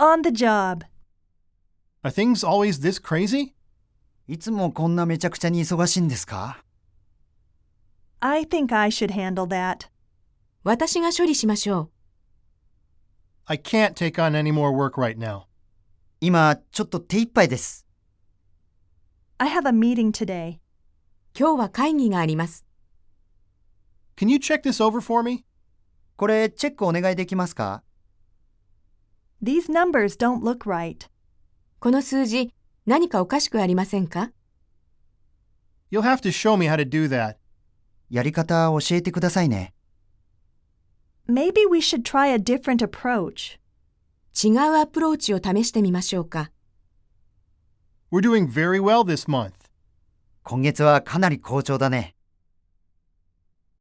on the job. Are things always this crazy? いつもこんなめちゃくちゃに忙しいんですか？ I think I should handle that. 私が処理しましょう。 I can't take on any more work right now. 今、ちょっと手一杯です。 I have a meeting today. 今日は会議があります。 Can you check this over for me? これ、チェックお願いできますか？ These numbers don't look right. この数字、何かおかしくありませんか？ You'll have to show me how to do that. やり方教えてくださいね。 Maybe we should try a different approach. 違うアプローチを試してみましょうか。 We're doing very well this month. 今月はかなり好調だね。